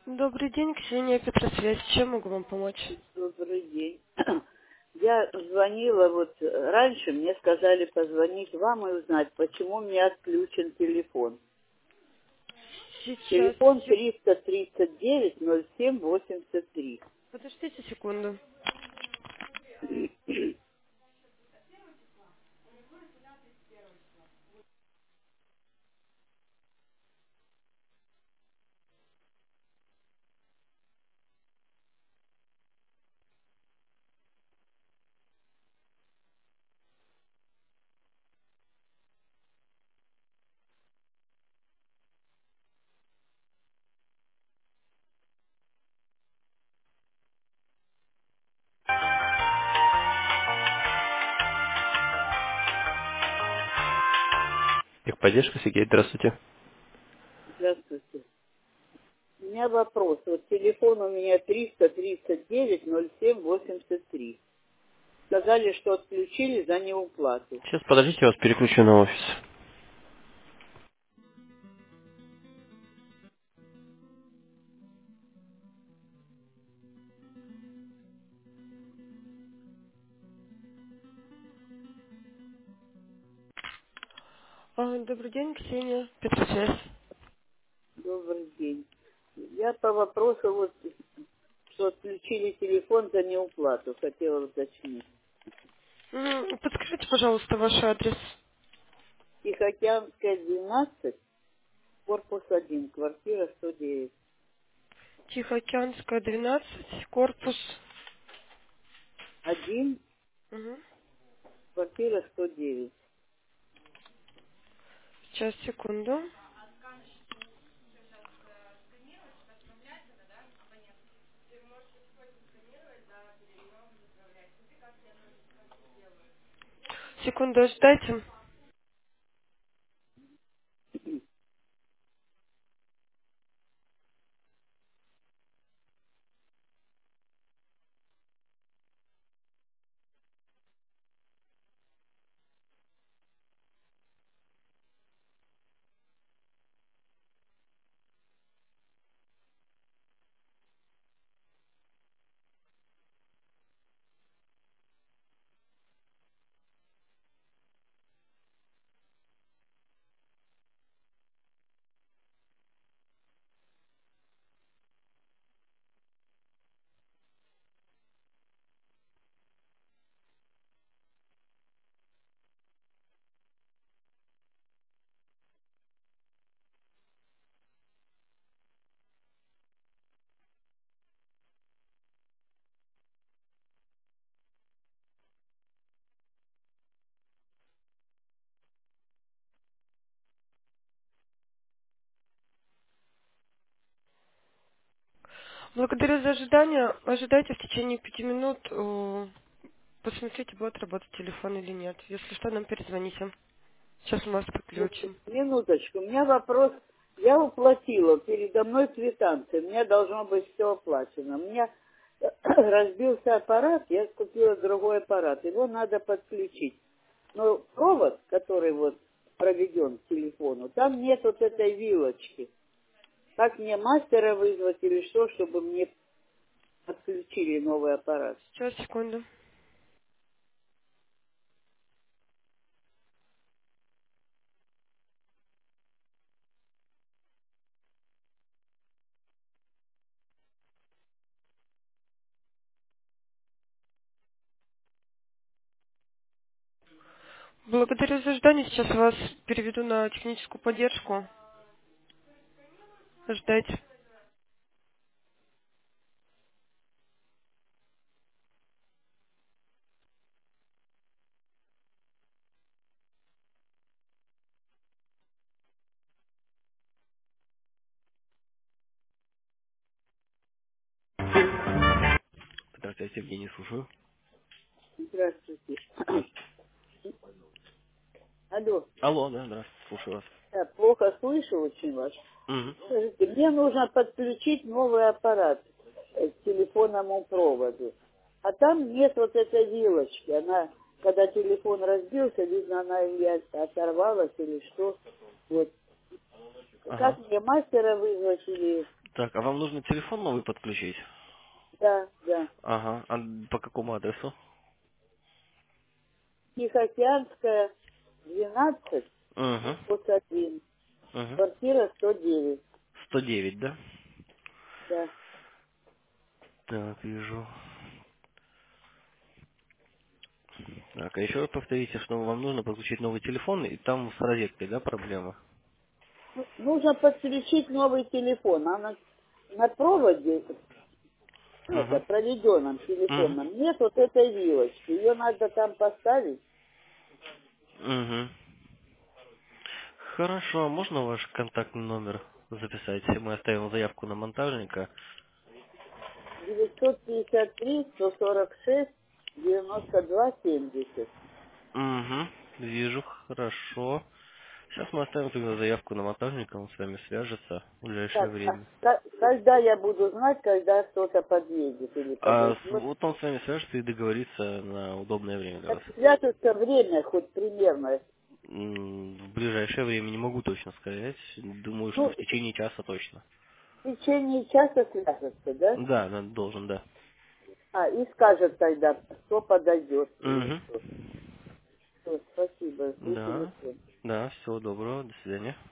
Добрый день, Ксения Петросвязь. Чем могу вам помочь? Добрый день. Я звонила раньше, мне сказали позвонить вам и узнать, почему у меня отключен телефон. Сейчас, Телефон 339-07-83. подождите секунду. Техподдержка, Сергей, здравствуйте. Здравствуйте. У меня вопрос. Вот телефон у меня 339-07-83. Сказали, что отключили за неуплату. Сейчас, подождите, я вас переключу на офис. Добрый день, Ксения Петросвязь. Добрый день. Я по вопросу, что отключили телефон за неуплату, хотела уточнить. Подскажите, пожалуйста, ваш адрес. Тихоокеанская, 12, корпус 1, квартира 109. Тихоокеанская, 12, корпус. 1, Мгм. квартира 109. Сейчас, секунду. Секунду, ждайте. Благодарю за ожидание. Ожидайте в течение 5 минут. Посмотрите, будет работать телефон или нет. Если что, нам перезвоните. Сейчас мы вас подключим. Минуточку, у меня вопрос. Я уплатила, передо мной квитанция, у меня должно быть все оплачено. У меня разбился аппарат, я купила другой аппарат, его надо подключить. Но провод, который проведен к телефону, там нет вот этой вилочки. Как мне мастера вызвать или что, чтобы мне подключили новый аппарат? Сейчас, секунду. Благодарю за ожидание. Сейчас вас переведу на техническую поддержку. Ждайте. Здравствуйте, Евгений, слушаю. Здравствуйте. Здравствуйте. Алло, Алло, да, здравствуйте, слушаю вас. я плохо слышу очень вас. Мгм. Скажите, мне нужно подключить новый аппарат к телефонному проводу. А там нет вот этой вилочки. Она, когда телефон разбился, видно, она или оторвалась, или что. Вот. Как Ага. мне мастера вызвать или... Так, а вам нужно телефон новый подключить? Да, да. Ага. А по какому адресу? Тихоокеанская, 12, Угу. корпус 1, Угу. квартира 109. 109, да? Да. Так, вижу. Так, а еще раз повторите, что вам нужно подключить новый телефон, и там с розеткой, да, проблема? Ну, нужно подключить новый телефон. А на проводе, это, Угу. проведенном Угу. телефонном, нет вот этой вилочки. Ее надо там поставить. Угу. Хорошо, а можно ваш контактный номер записать? Мы оставим заявку на монтажника. 953-146-92-70. Угу. Вижу, хорошо. Сейчас мы оставим тогда заявку на монтажника, он с вами свяжется в ближайшее Так, время. когда я буду знать, когда кто-то подъедет или подойдет? Вот он с вами свяжется и договорится на удобное время для Так вас. свяжется время хоть примерно. В ближайшее время не могу точно сказать. Думаю, что Ну, в течение часа точно. в течение часа свяжется, да? Да, должен, да. А, и скажет тогда, кто подойдет или Угу. что. Всё, спасибо, Да. слышали. Да, всего доброго, до свидания.